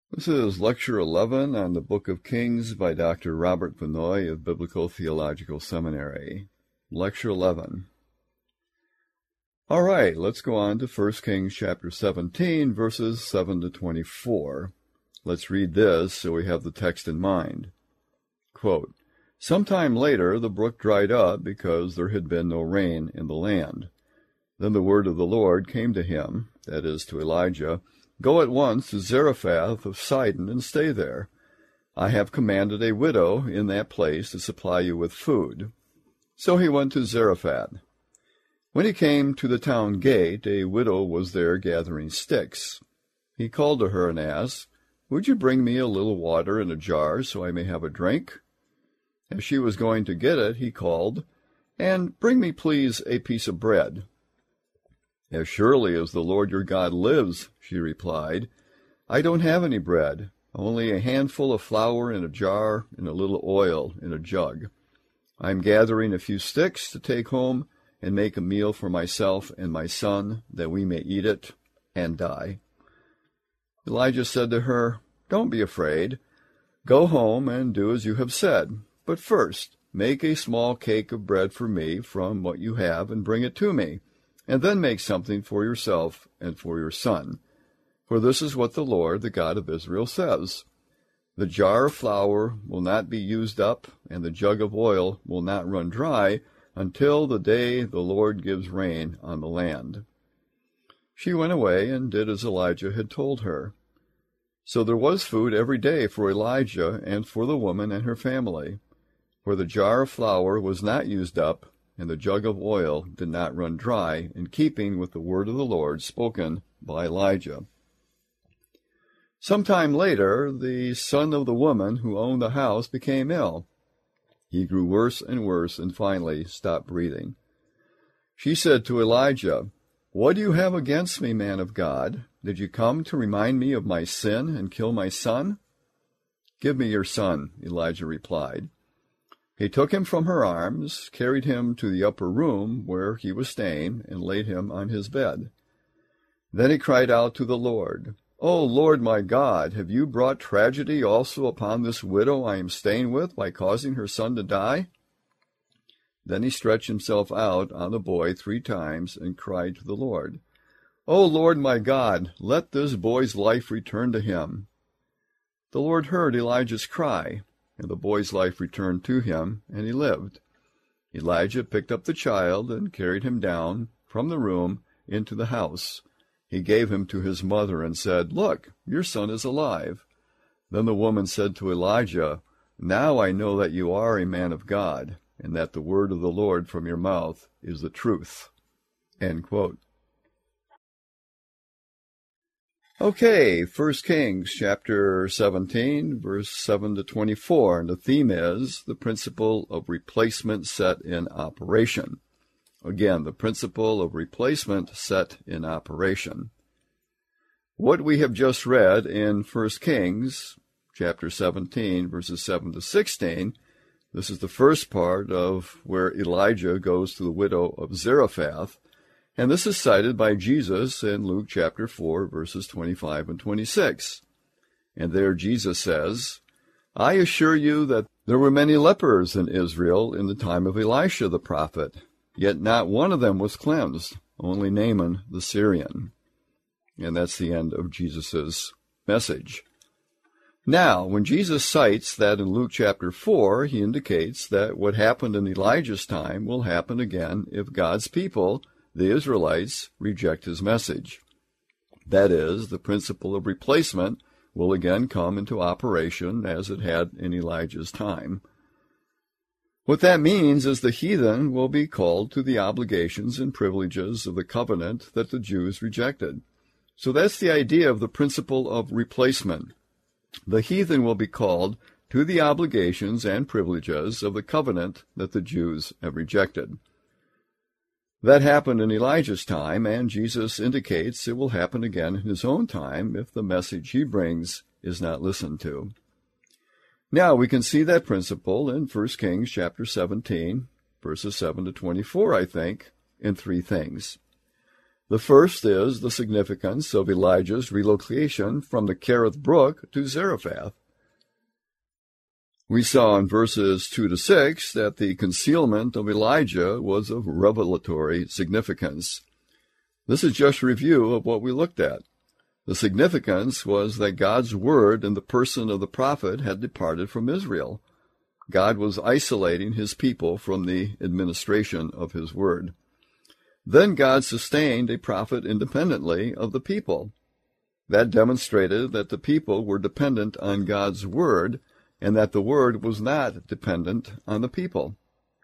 This is Lecture 11 on the Book of Kings by Dr. Robert Vanoy of Biblical Theological Seminary. Lecture 11. All right, let's go on to 1 Kings chapter 17, verses 7 to 24. Let's read this so we have the text in mind. Quote, "Sometime later the brook dried up because there had been no rain in the land. Then the word of the Lord came to him, that is, to Elijah, 'Go at once to Zarephath of Sidon and stay there. I have commanded a widow in that place to supply you with food.' So he went to Zarephath. When he came to the town gate, a widow was there gathering sticks. He called to her and asked, 'Would you bring me a little water in a jar so I may have a drink?' As she was going to get it, he called, 'And bring me, please, a piece of bread.' 'As surely as the Lord your God lives,' she replied, 'I don't have any bread, only a handful of flour in a jar and a little oil in a jug. I'm gathering a few sticks to take home and make a meal for myself and my son, that we may eat it and die.' Elijah said to her, 'Don't be afraid. Go home and do as you have said. But first, make a small cake of bread for me from what you have and bring it to me. And then make something for yourself and for your son. For this is what the Lord, the God of Israel, says. The jar of flour will not be used up, and the jug of oil will not run dry, until the day the Lord gives rain on the land.' She went away and did as Elijah had told her. So there was food every day for Elijah and for the woman and her family. For the jar of flour was not used up, and the jug of oil did not run dry, in keeping with the word of the Lord spoken by Elijah. Sometime later, the son of the woman who owned the house became ill. He grew worse and finally stopped breathing. She said to Elijah, 'What do you have against me, man of God? Did you come to remind me of my sin and kill my son?' 'Give me your son,' Elijah replied. He took him from her arms, carried him to the upper room where he was staying, and laid him on his bed. Then he cried out to the Lord, 'O Lord my God, have you brought tragedy also upon this widow I am staying with by causing her son to die?' Then he stretched himself out on the boy 3 times and cried to the Lord, 'O Lord my God, let this boy's life return to him.' The Lord heard Elijah's cry, and the boy's life returned to him, and he lived. Elijah picked up the child and carried him down from the room into the house. He gave him to his mother and said, 'Look, your son is alive.' Then the woman said to Elijah, 'Now I know that you are a man of God, and that the word of the Lord from your mouth is the truth.'" End quote. Okay, 1 Kings chapter 17, verse 7 to 24, and the theme is the principle of replacement set in operation. Again, the principle of replacement set in operation. What we have just read in 1 Kings chapter 17, verses 7 to 16, this is the first part of where Elijah goes to the widow of Zarephath, and this is cited by Jesus in Luke chapter 4, verses 25 and 26. And there Jesus says, "I assure you that there were many lepers in Israel in the time of Elisha the prophet, yet not one of them was cleansed, only Naaman the Syrian." And that's the end of Jesus' message. Now, when Jesus cites that in Luke chapter 4, he indicates that what happened in Elijah's time will happen again if God's people, the Israelites, reject his message. That is, the principle of replacement will again come into operation as it had in Elijah's time. What that means is the heathen will be called to the obligations and privileges of the covenant that the Jews rejected. So that's the idea of the principle of replacement. The heathen will be called to the obligations and privileges of the covenant that the Jews have rejected. That happened in Elijah's time, and Jesus indicates it will happen again in his own time if the message he brings is not listened to. Now we can see that principle in 1 Kings chapter 17, verses 7 to 24, I think, in 3 things. The first is the significance of Elijah's relocation from the Kerith Brook to Zarephath. We saw in verses 2 to 6 that the concealment of Elijah was of revelatory significance. This is just a review of what we looked at. The significance was that God's word in the person of the prophet had departed from Israel. God was isolating his people from the administration of his word. Then God sustained a prophet independently of the people. That demonstrated that the people were dependent on God's word, and that the word was not dependent on the people.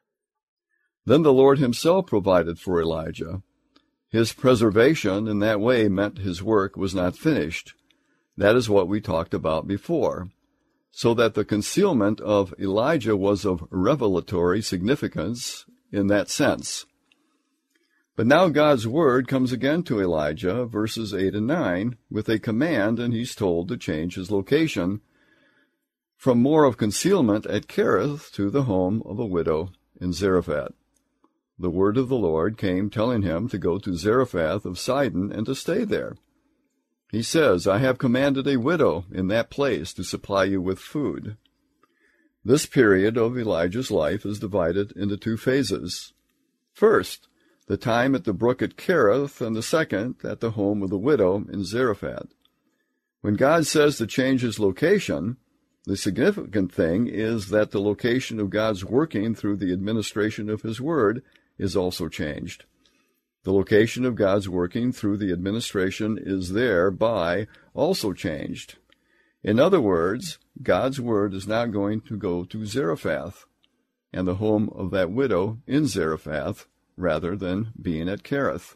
Then the Lord himself provided for Elijah. His preservation in that way meant his work was not finished. That is what we talked about before. So that the concealment of Elijah was of revelatory significance in that sense. But now God's word comes again to Elijah, verses 8 and 9, with a command, and he's told to change his location from more of concealment at Kerith to the home of a widow in Zarephath. The word of the Lord came telling him to go to Zarephath of Sidon and to stay there. He says, I have commanded a widow in that place to supply you with food. This period of Elijah's life is divided into two phases. First, the time at the brook at Kerith, and the second at the home of the widow in Zarephath. When God says to change his location, the significant thing is that the location of God's working through the administration of his word is also changed. The location of God's working through the administration is thereby also changed. In other words, God's word is now going to go to Zarephath, and the home of that widow in Zarephath, rather than being at Kerith.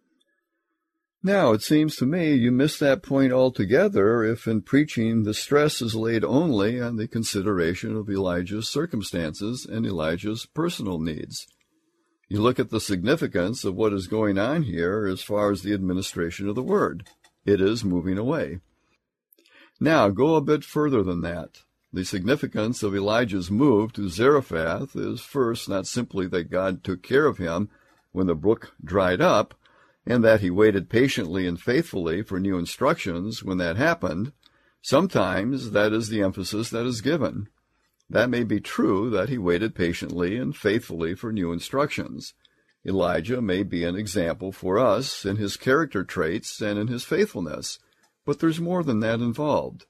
Now, it seems to me you miss that point altogether if in preaching the stress is laid only on the consideration of Elijah's circumstances and Elijah's personal needs. You look at the significance of what is going on here as far as the administration of the word. It is moving away. Now, go a bit further than that. The significance of Elijah's move to Zarephath is first not simply that God took care of him when the brook dried up, and that he waited patiently and faithfully for new instructions when that happened. Sometimes that is the emphasis that is given. That may be true that he waited patiently and faithfully for new instructions. Elijah may be an example for us in his character traits and in his faithfulness, but there's more than that involved.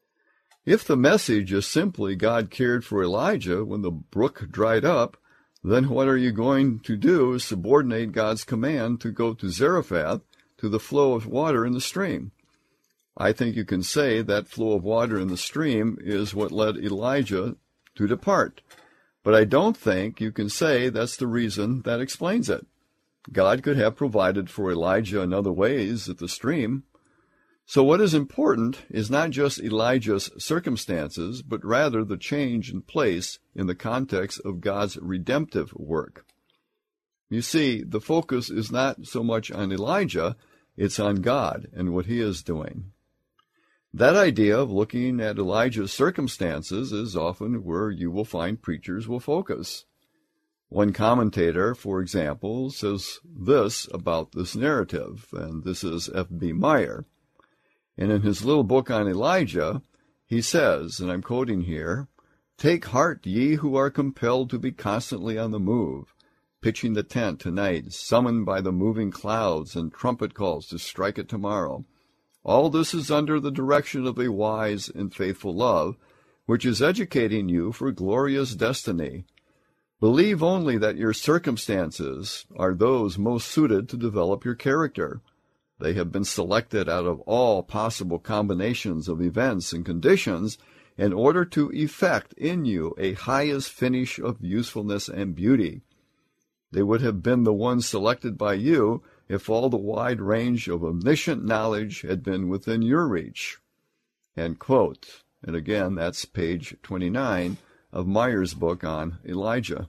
If the message is simply God cared for Elijah when the brook dried up, then what are you going to do is subordinate God's command to go to Zarephath to the flow of water in the stream. I think you can say that flow of water in the stream is what led Elijah to depart. But I don't think you can say that's the reason that explains it. God could have provided for Elijah in other ways at the stream. So what is important is not just Elijah's circumstances, but rather the change in place in the context of God's redemptive work. You see, the focus is not so much on Elijah, it's on God and what he is doing. That idea of looking at Elijah's circumstances is often where you will find preachers will focus. One commentator, for example, says this about this narrative, and this is F.B. Meyer. And in his little book on Elijah, he says, and I'm quoting here, "Take heart, ye who are compelled to be constantly on the move, pitching the tent tonight, summoned by the moving clouds and trumpet calls to strike it tomorrow. All this is under the direction of a wise and faithful love, which is educating you for glorious destiny. Believe only that your circumstances are those most suited to develop your character. They have been selected out of all possible combinations of events and conditions in order to effect in you a highest finish of usefulness and beauty. They would have been the ones selected by you if all the wide range of omniscient knowledge had been within your reach." End quote. And again, that's page 29 of Meyer's book on Elijah.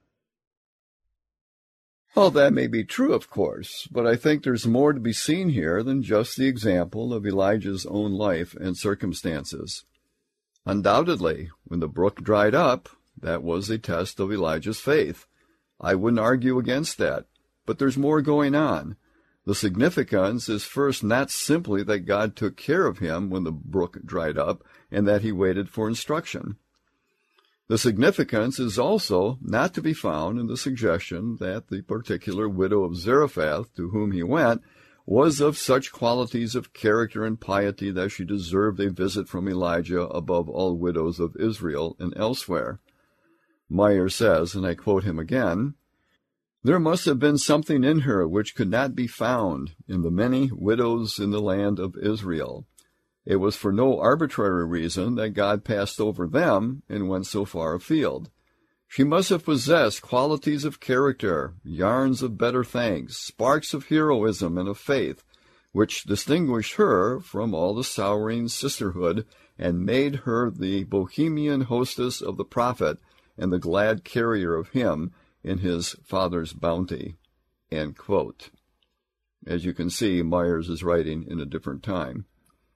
Well, that may be true, of course, but I think there's more to be seen here than just the example of Elijah's own life and circumstances. Undoubtedly, when the brook dried up, that was a test of Elijah's faith. I wouldn't argue against that, but there's more going on. The significance is first not simply that God took care of him when the brook dried up and that he waited for instruction. The significance is also not to be found in the suggestion that the particular widow of Zarephath to whom he went was of such qualities of character and piety that she deserved a visit from Elijah above all widows of Israel and elsewhere. Meyer says, and I quote him again, "There must have been something in her which could not be found in the many widows in the land of Israel. It was for no arbitrary reason that God passed over them and went so far afield. She must have possessed qualities of character, yarns of better thanks, sparks of heroism and of faith, which distinguished her from all the souring sisterhood and made her the bohemian hostess of the prophet and the glad carrier of him in his Father's bounty." End quote. As you can see, Myers is writing in a different time.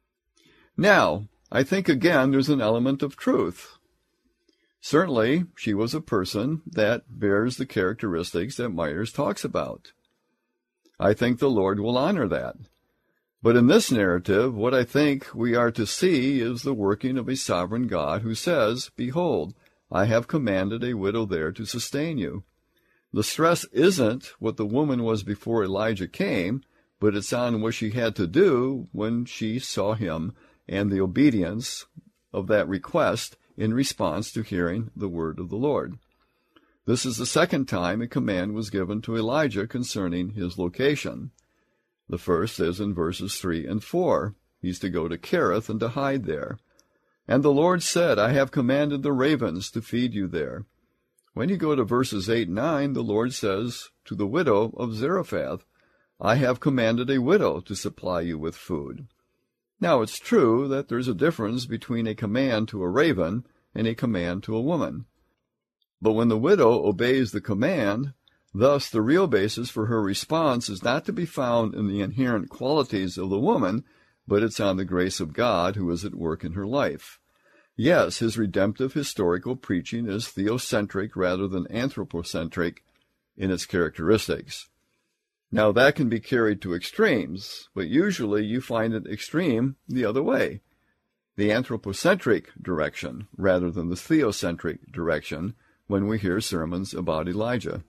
Now, I think again there's an element of truth. Certainly, she was a person that bears the characteristics that Myers talks about. I think the Lord will honor that. But in this narrative, what I think we are to see is the working of a sovereign God who says, "Behold, I have commanded a widow there to sustain you." The stress isn't what the woman was before Elijah came, but it's on what she had to do when she saw him and the obedience of that request in response to hearing the word of the Lord. This is the second time a command was given to Elijah concerning his location. The first is in verses 3 and 4. He's to go to Kerith and to hide there. "And the Lord said, I have commanded the ravens to feed you there." When you go to verses 8 and 9, the Lord says to the widow of Zarephath, "I have commanded a widow to supply you with food." Now, it's true that there's a difference between a command to a raven and a command to a woman. But when the widow obeys the command, thus the real basis for her response is not to be found in the inherent qualities of the woman, but it's on the grace of God who is at work in her life. Yes, his redemptive historical preaching is theocentric rather than anthropocentric in its characteristics. Now, that can be carried to extremes, but usually you find it extreme the other way, the anthropocentric direction rather than the theocentric direction when we hear sermons about Elijah.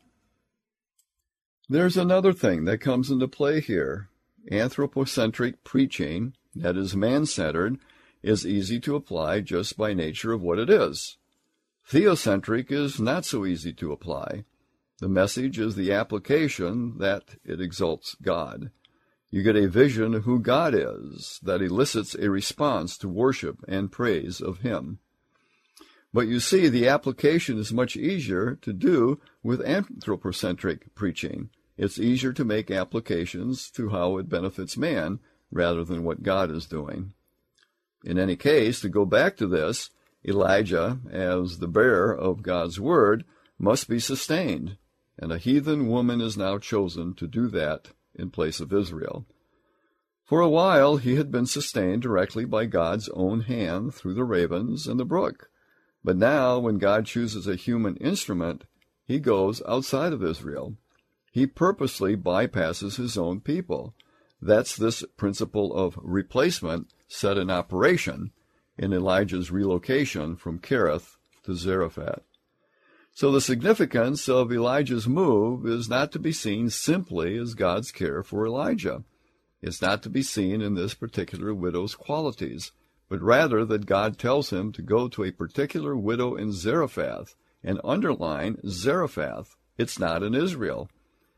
There's another thing that comes into play here. Anthropocentric preaching, that is man-centered, is easy to apply just by nature of what it is. Theocentric is not so easy to apply. The message is the application that it exalts God. You get a vision of who God is that elicits a response to worship and praise of him. But you see, the application is much easier to do with anthropocentric preaching. It's easier to make applications to how it benefits man rather than what God is doing. In any case, to go back to this, Elijah, as the bearer of God's word, must be sustained, and a heathen woman is now chosen to do that in place of Israel. For a while he had been sustained directly by God's own hand through the ravens and the brook. But now, when God chooses a human instrument, he goes outside of Israel. He purposely bypasses his own people. That's this principle of replacement set in operation in Elijah's relocation from Kerith to Zarephath. So the significance of Elijah's move is not to be seen simply as God's care for Elijah. It's not to be seen in this particular widow's qualities, but rather that God tells him to go to a particular widow in Zarephath, and underline Zarephath. It's not in Israel.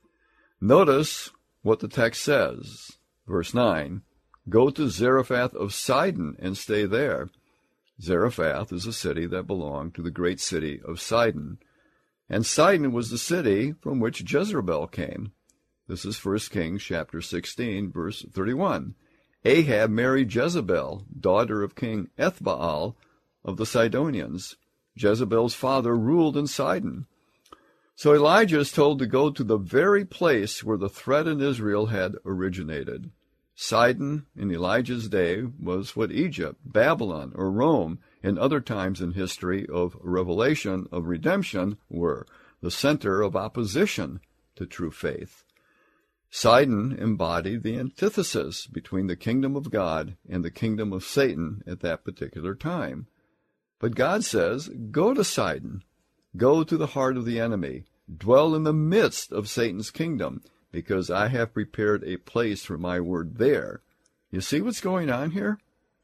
Notice what the text says. Verse 9, "Go to Zarephath of Sidon and stay there." Zarephath is a city that belonged to the great city of Sidon. And Sidon was the city from which Jezebel came. This is 1 Kings chapter 16, verse 31. Ahab married Jezebel, daughter of King Ethbaal of the Sidonians. Jezebel's father ruled in Sidon. So Elijah is told to go to the very place where the threat in Israel had originated. Sidon in Elijah's day was what Egypt, Babylon, or Rome in other times in history of revelation of redemption were, the center of opposition to true faith. Sidon embodied the antithesis between the kingdom of God and the kingdom of Satan at that particular time. But God says, go to Sidon, go to the heart of the enemy, dwell in the midst of Satan's kingdom, because I have prepared a place for my word there. You see what's going on here?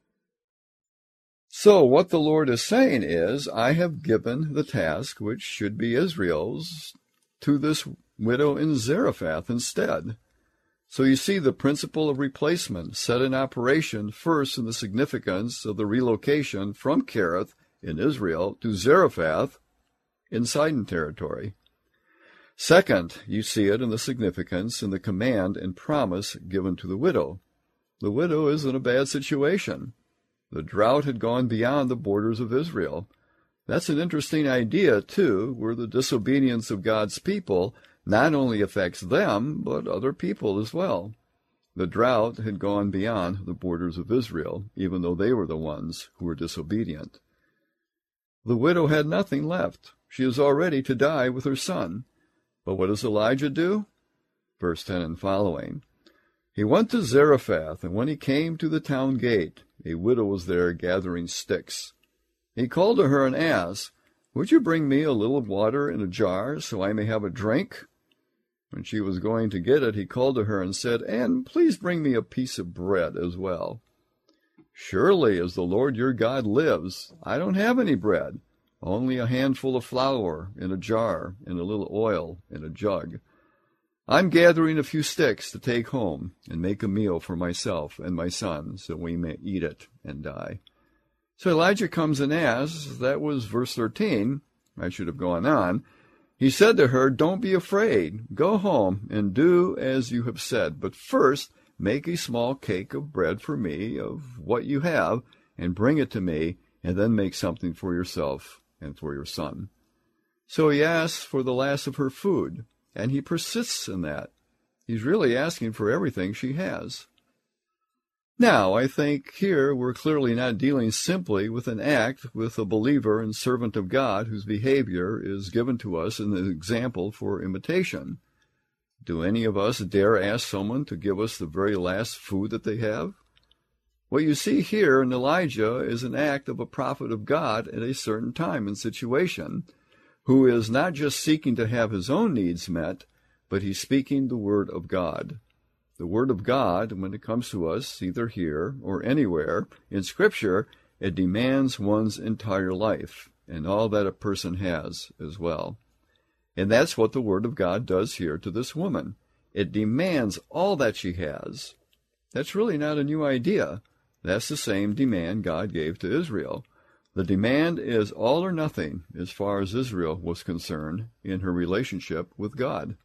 So what the Lord is saying is, I have given the task, which should be Israel's, to this widow in Zarephath instead. So you see the principle of replacement set in operation first in the significance of the relocation from Kerith in Israel to Zarephath in Sidon territory. Second, you see it in the significance in the command and promise given to the widow. The widow is in a bad situation. The drought had gone beyond the borders of Israel. That's an interesting idea, too, where the disobedience of God's people not only affects them, but other people as well. The drought had gone beyond the borders of Israel, even though they were the ones who were disobedient. The widow had nothing left. She is already to die with her son. But what does Elijah do? Verse 10 and following. He went to Zarephath, and when he came to the town gate, a widow was there gathering sticks. He called to her and asked, Would you bring me a little water in a jar, so I may have a drink? When she was going to get it, he called to her and said, And please bring me a piece of bread as well. Surely, as the Lord your God lives, I don't have any bread, only a handful of flour in a jar and a little oil in a jug. I'm gathering a few sticks to take home and make a meal for myself and my son, so we may eat it and die. So Elijah comes and asks, that was verse 13, I should have gone on. He said to her, Don't be afraid. Go home and do as you have said. But first, make a small cake of bread for me of what you have, and bring it to me, and then make something for yourself and for your son. So he asks for the last of her food, and he persists in that. He's really asking for everything she has. Now, I think here we're clearly not dealing simply with an act with a believer and servant of God whose behavior is given to us in an example for imitation. Do any of us dare ask someone to give us the very last food that they have? What you see here in Elijah is an act of a prophet of God at a certain time and situation, who is not just seeking to have his own needs met, but he's speaking the word of God. The word of God, when it comes to us, either here or anywhere in Scripture, it demands one's entire life and all that a person has as well. And that's what the word of God does here to this woman. It demands all that she has. That's really not a new idea. That's the same demand God gave to Israel. The demand is all or nothing as far as Israel was concerned in her relationship with God.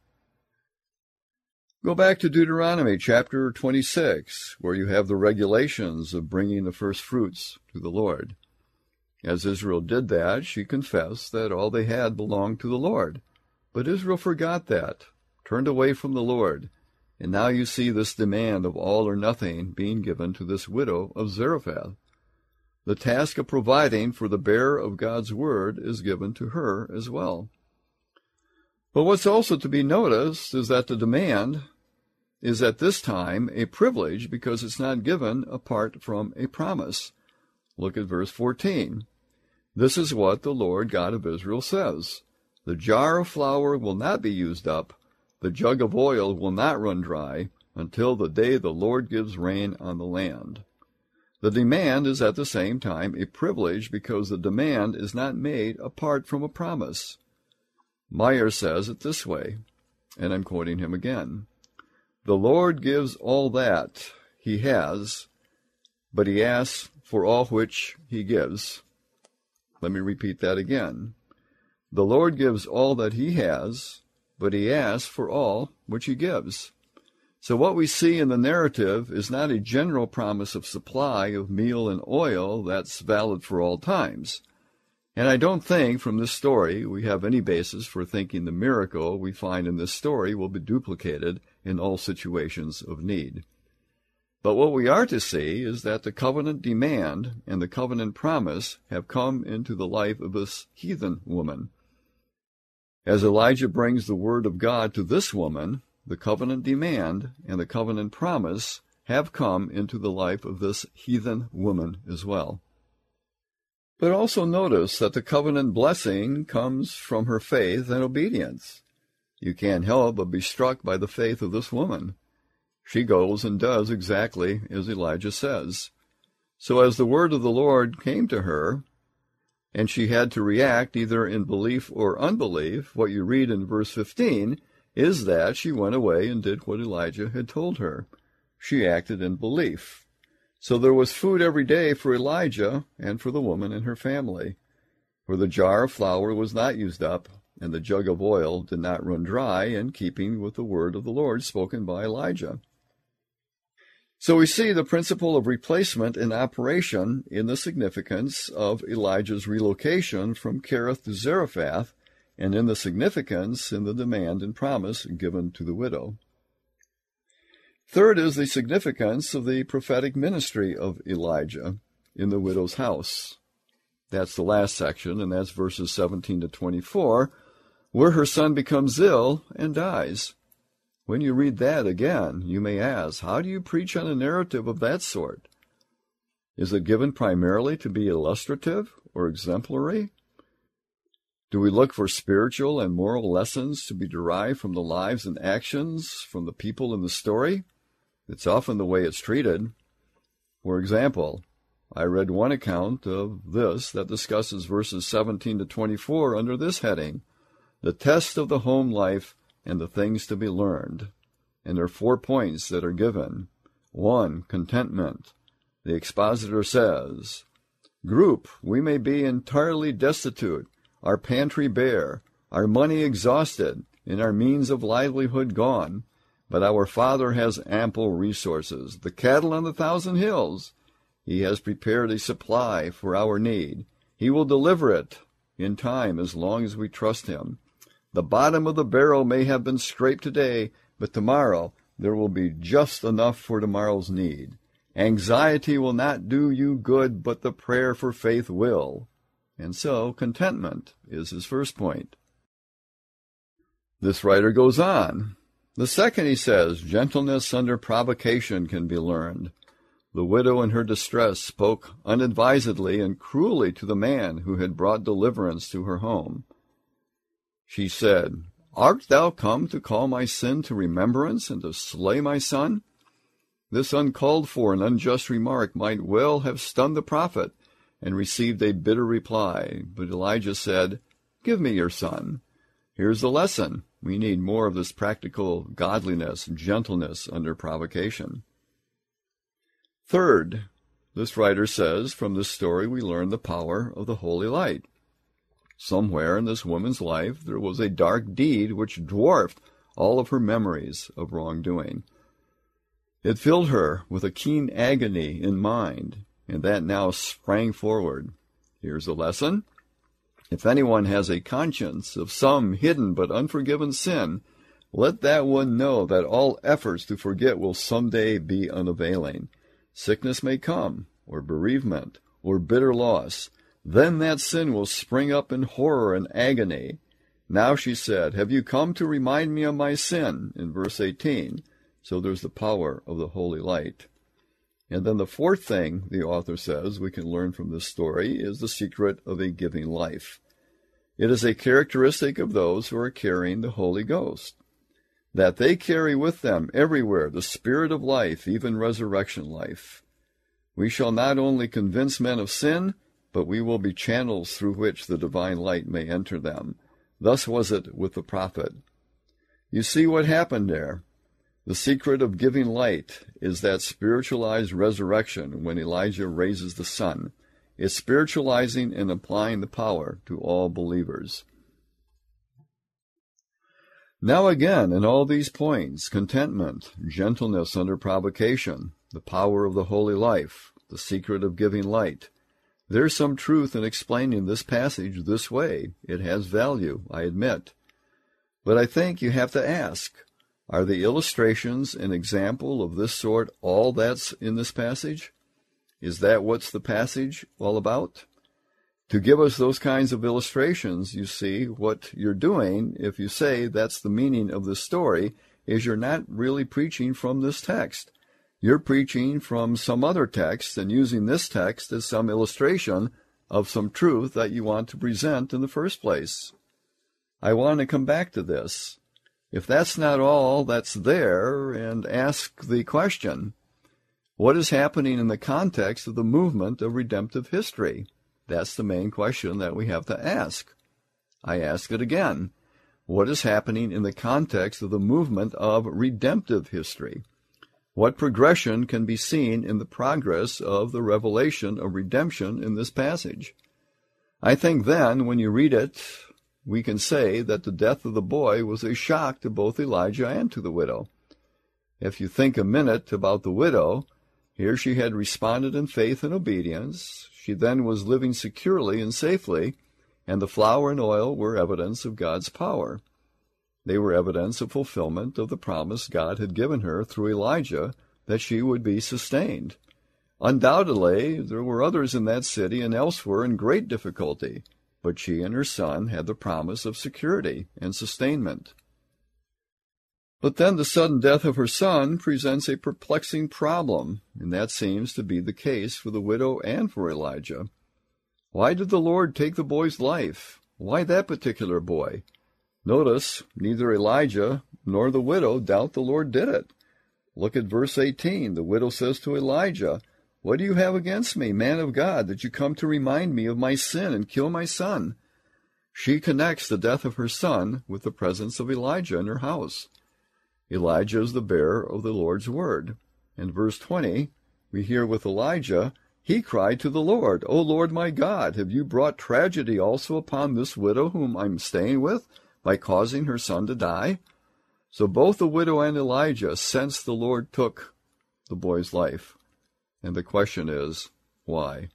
Go back to Deuteronomy chapter 26, where you have the regulations of bringing the first fruits to the Lord. As Israel did that, she confessed that all they had belonged to the Lord. But Israel forgot that, turned away from the Lord, and now you see this demand of all or nothing being given to this widow of Zarephath. The task of providing for the bearer of God's word is given to her as well. But what's also to be noticed is that the demand is at this time a privilege because it's not given apart from a promise. Look at verse 14. This is what the Lord God of Israel says. The jar of flour will not be used up, the jug of oil will not run dry, until the day the Lord gives rain on the land. The demand is at the same time a privilege because the demand is not made apart from a promise. Meyer says it this way, and I'm quoting him again. The Lord gives all that he has, but he asks for all which he gives. Let me repeat that again. The Lord gives all that he has, but he asks for all which he gives. So what we see in the narrative is not a general promise of supply of meal and oil that's valid for all times. And I don't think from this story we have any basis for thinking the miracle we find in this story will be duplicated in all situations of need. But what we are to see is that the covenant demand and the covenant promise have come into the life of this heathen woman. As Elijah brings the word of God to this woman, the covenant demand and the covenant promise have come into the life of this heathen woman as well. But also notice that the covenant blessing comes from her faith and obedience. You can't help but be struck by the faith of this woman. She goes and does exactly as Elijah says. So as the word of the Lord came to her, and she had to react either in belief or unbelief, what you read in verse 15 is that she went away and did what Elijah had told her. She acted in belief. So there was food every day for Elijah and for the woman and her family. For the jar of flour was not used up, and the jug of oil did not run dry, in keeping with the word of the Lord spoken by Elijah. So we see the principle of replacement in operation in the significance of Elijah's relocation from Kerith to Zarephath, and in the significance in the demand and promise given to the widow. Third is the significance of the prophetic ministry of Elijah in the widow's house. That's the last section, and that's verses 17 to 24, where her son becomes ill and dies. When you read that again, you may ask, how do you preach on a narrative of that sort? Is it given primarily to be illustrative or exemplary? Do we look for spiritual and moral lessons to be derived from the lives and actions from the people in the story? It's often the way it's treated. For example, I read one account of this that discusses verses 17 to 24 under this heading, the test of the home life and the things to be learned. And there are 4 points that are given. 1, contentment. The expositor says, Group, we may be entirely destitute, our pantry bare, our money exhausted, and our means of livelihood gone. But our Father has ample resources, the cattle on the 1,000 hills. He has prepared a supply for our need. He will deliver it in time as long as we trust him. The bottom of the barrel may have been scraped today, but tomorrow there will be just enough for tomorrow's need. Anxiety will not do you good, but the prayer for faith will. And so contentment is his first point. This writer goes on. The second, he says, gentleness under provocation can be learned. The widow in her distress spoke unadvisedly and cruelly to the man who had brought deliverance to her home. She said, Art thou come to call my sin to remembrance and to slay my son? This uncalled for and unjust remark might well have stunned the prophet and received a bitter reply. But Elijah said, Give me your son. Here's the lesson. We need more of this practical godliness, gentleness under provocation. Third, this writer says, from this story we learn the power of the holy light. Somewhere in this woman's life there was a dark deed which dwarfed all of her memories of wrongdoing. It filled her with a keen agony in mind, and that now sprang forward. Here's the lesson. If anyone has a conscience of some hidden but unforgiven sin, let that one know that all efforts to forget will someday be unavailing. Sickness may come, or bereavement, or bitter loss. Then that sin will spring up in horror and agony. Now, she said, have you come to remind me of my sin? In verse 18. So there's the power of the holy light. And then the fourth thing the author says we can learn from this story is the secret of a giving life. It is a characteristic of those who are carrying the Holy Ghost, that they carry with them everywhere the Spirit of life, even resurrection life. We shall not only convince men of sin, but we will be channels through which the divine light may enter them. Thus was it with the prophet. You see what happened there. The secret of giving light is that spiritualized resurrection when Elijah raises the sun. It's spiritualizing and applying the power to all believers. Now again, in all these points, contentment, gentleness under provocation, the power of the holy life, the secret of giving light, there's some truth in explaining this passage this way. It has value, I admit. But I think you have to ask, are the illustrations an example of this sort all that's in this passage? Is that what's the passage all about? To give us those kinds of illustrations, you see, what you're doing if you say that's the meaning of the story, is you're not really preaching from this text. You're preaching from some other text and using this text as some illustration of some truth that you want to present in the first place. I want to come back to this. If that's not all that's there, and ask the question, what is happening in the context of the movement of redemptive history? That's the main question that we have to ask. I ask it again. What is happening in the context of the movement of redemptive history? What progression can be seen in the progress of the revelation of redemption in this passage? I think then, when you read it, we can say that the death of the boy was a shock to both Elijah and to the widow. If you think a minute about the widow, here she had responded in faith and obedience. She then was living securely and safely, and the flour and oil were evidence of God's power. They were evidence of fulfillment of the promise God had given her through Elijah that she would be sustained. Undoubtedly, there were others in that city and elsewhere in great difficulty, but she and her son had the promise of security and sustainment. But then the sudden death of her son presents a perplexing problem, and that seems to be the case for the widow and for Elijah. Why did the Lord take the boy's life? Why that particular boy? Notice, neither Elijah nor the widow doubt the Lord did it. Look at verse 18. The widow says to Elijah, "What do you have against me, man of God, that you come to remind me of my sin and kill my son?" She connects the death of her son with the presence of Elijah in her house. Elijah is the bearer of the Lord's word. In verse 20, we hear with Elijah, he cried to the Lord, "O Lord my God, have you brought tragedy also upon this widow whom I'm staying with, by causing her son to die?" So both the widow and Elijah sense the Lord took the boy's life. And the question is, why?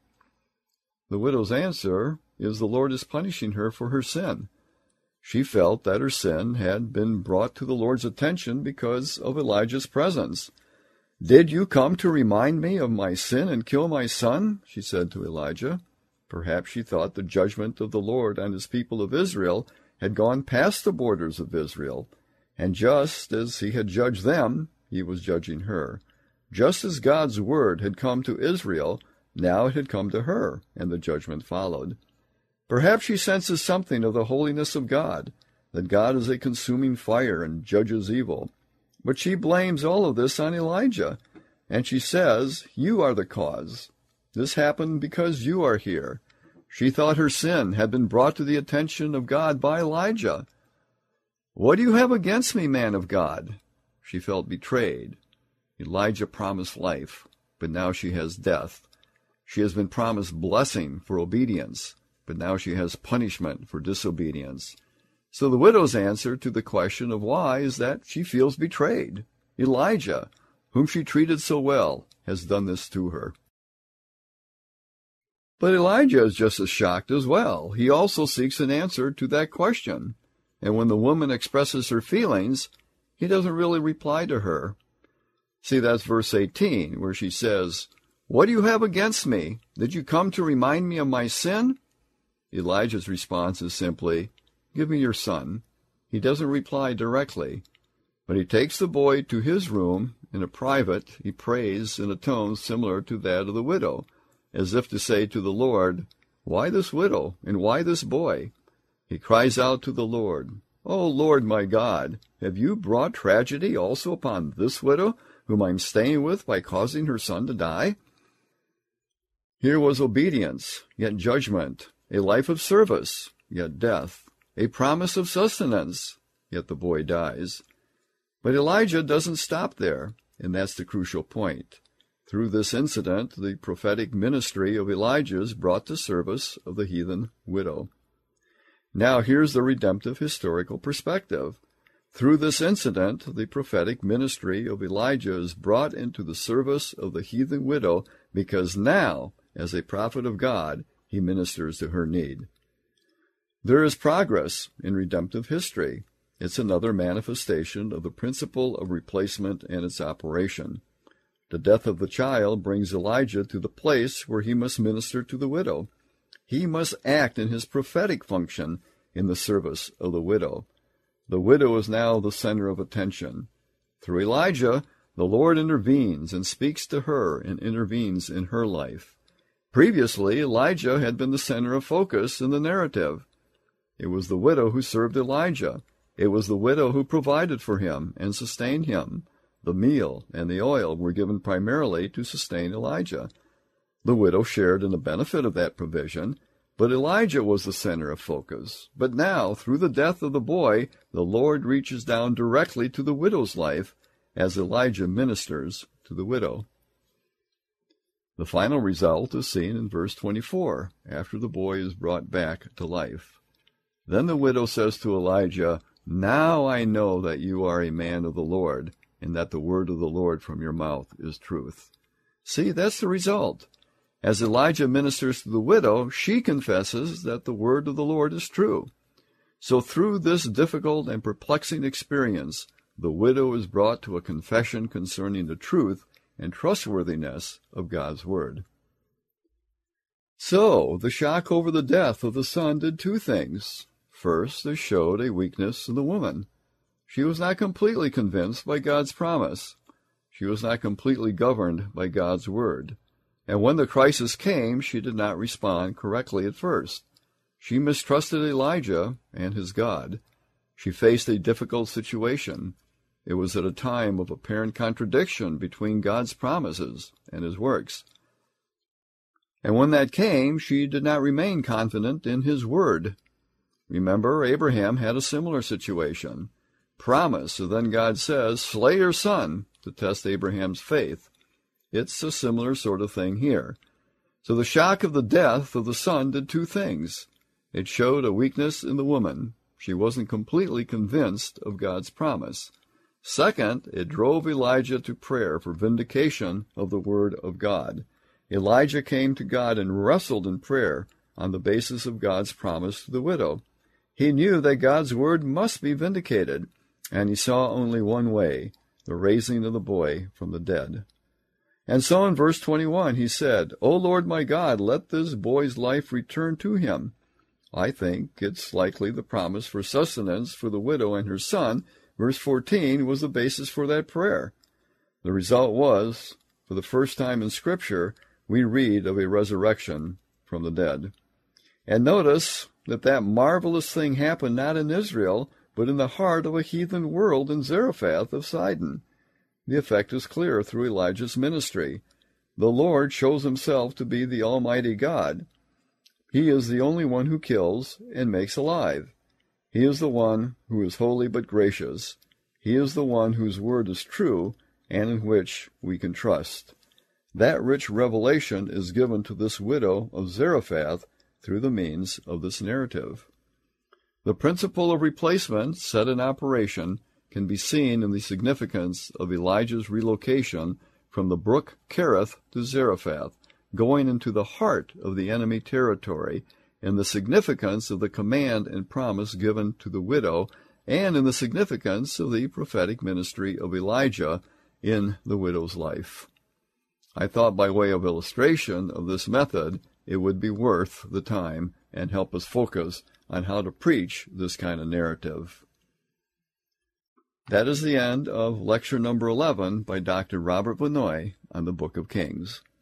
The widow's answer is the Lord is punishing her for her sin. She felt that her sin had been brought to the Lord's attention because of Elijah's presence. "Did you come to remind me of my sin and kill my son?" she said to Elijah. Perhaps she thought the judgment of the Lord on his people of Israel had gone past the borders of Israel, and just as he had judged them, he was judging her. Just as God's word had come to Israel, now it had come to her, and the judgment followed. Perhaps she senses something of the holiness of God, that God is a consuming fire and judges evil. But she blames all of this on Elijah, and she says, "You are the cause. This happened because you are here." She thought her sin had been brought to the attention of God by Elijah. "What do you have against me, man of God?" She felt betrayed. Elijah promised life, but now she has death. She has been promised blessing for obedience, but now she has punishment for disobedience. So the widow's answer to the question of why is that she feels betrayed. Elijah, whom she treated so well, has done this to her. But Elijah is just as shocked as well. He also seeks an answer to that question. And when the woman expresses her feelings, he doesn't really reply to her. See, that's verse 18, where she says, "What do you have against me? Did you come to remind me of my sin?" Elijah's response is simply, "Give me your son." He doesn't reply directly, but he takes the boy to his room. In a private, he prays in a tone similar to that of the widow, as if to say to the Lord, "Why this widow, and why this boy?" He cries out to the Lord, "O Lord my God, have you brought tragedy also upon this widow, whom I'm staying with, by causing her son to die?" Here was obedience, yet judgment, a life of service, yet death, a promise of sustenance, yet the boy dies. But Elijah doesn't stop there, and that's the crucial point. Through this incident, the prophetic ministry of Elijah is brought to service of the heathen widow. Now here's the redemptive historical perspective. Through this incident, the prophetic ministry of Elijah is brought into the service of the heathen widow because now, as a prophet of God, he ministers to her need. There is progress in redemptive history. It's another manifestation of the principle of replacement and its operation. The death of the child brings Elijah to the place where he must minister to the widow. He must act in his prophetic function in the service of the widow. The widow is now the center of attention. Through Elijah, the Lord intervenes and speaks to her and intervenes in her life. Previously, Elijah had been the center of focus in the narrative. It was the widow who served Elijah. It was the widow who provided for him and sustained him. The meal and the oil were given primarily to sustain Elijah. The widow shared in the benefit of that provision, but Elijah was the center of focus. But now, through the death of the boy, the Lord reaches down directly to the widow's life as Elijah ministers to the widow. The final result is seen in verse 24, after the boy is brought back to life. Then the widow says to Elijah, "Now I know that you are a man of the Lord, and that the word of the Lord from your mouth is truth." See, that's the result. As Elijah ministers to the widow, she confesses that the word of the Lord is true. So through this difficult and perplexing experience, the widow is brought to a confession concerning the truth and trustworthiness of God's word. So, the shock over the death of the son did two things. First, it showed a weakness in the woman. She was not completely convinced by God's promise. She was not completely governed by God's word. And when the crisis came, she did not respond correctly at first. She mistrusted Elijah and his God. She faced a difficult situation. It was at a time of apparent contradiction between God's promises and his works. And when that came, she did not remain confident in his word. Remember, Abraham had a similar situation. Promise, and then God says, "Slay your son," to test Abraham's faith. It's a similar sort of thing here. So the shock of the death of the son did two things. It showed a weakness in the woman. She wasn't completely convinced of God's promise. Second, it drove Elijah to prayer for vindication of the word of God. Elijah came to God and wrestled in prayer on the basis of God's promise to the widow. He knew that God's word must be vindicated, and he saw only one way, the raising of the boy from the dead. And so in verse 21 he said, "O Lord my God, let this boy's life return to him." I think it's likely the promise for sustenance for the widow and her son, verse 14, was the basis for that prayer. The result was, for the first time in Scripture, we read of a resurrection from the dead. And notice that marvelous thing happened not in Israel, but in the heart of a heathen world in Zarephath of Sidon. The effect is clear through Elijah's ministry. The Lord shows himself to be the Almighty God. He is the only one who kills and makes alive. He is the one who is holy but gracious. He is the one whose word is true and in which we can trust. That rich revelation is given to this widow of Zarephath through the means of this narrative. The principle of replacement set in operation can be seen in the significance of Elijah's relocation from the brook Kerith to Zarephath, going into the heart of the enemy territory, in the significance of the command and promise given to the widow, and in the significance of the prophetic ministry of Elijah in the widow's life. I thought by way of illustration of this method, it would be worth the time and help us focus on how to preach this kind of narrative. That is the end of lecture number 11 by Dr. Robert Vannoy on the Book of Kings.